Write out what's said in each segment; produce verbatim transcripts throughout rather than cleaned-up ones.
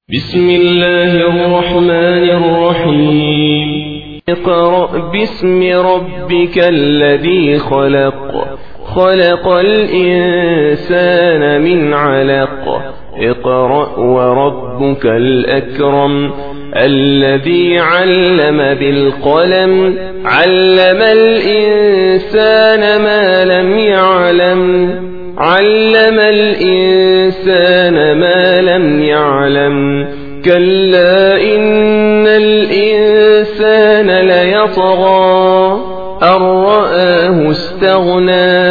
بسم الله الرحمن الرحيم اقرأ باسم ربك الذي خلق خلق الإنسان من علق اقرأ وربك الأكرم الذي علم بالقلم علم الإنسان ما لم يعلم علم الإنسان ما لم يعلم كلا إن الإنسان ليطغى أن رآه استغنى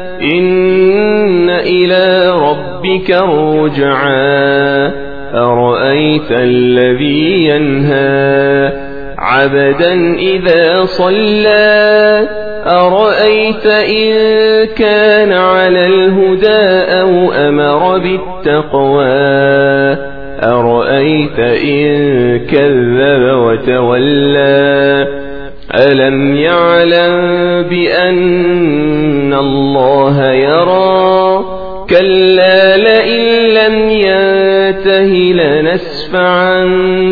إن إلى ربك الرجعى أرأيت الذي ينهى عبدا إذا صلى أرأيت إن كان على الهدى أو أمر بالتقوى أرأيت إن كذب وتولى ألم يعلم بأن الله يرى كلا لئن لم ينته لنسفعا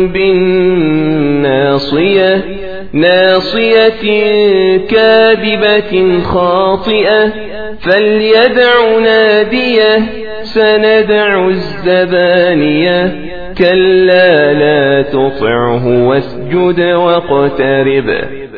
بالناصية ناصية كاذبة خاطئة فليدع ناديه سندع الزبانية كلا لا تطعه واسجد واقترب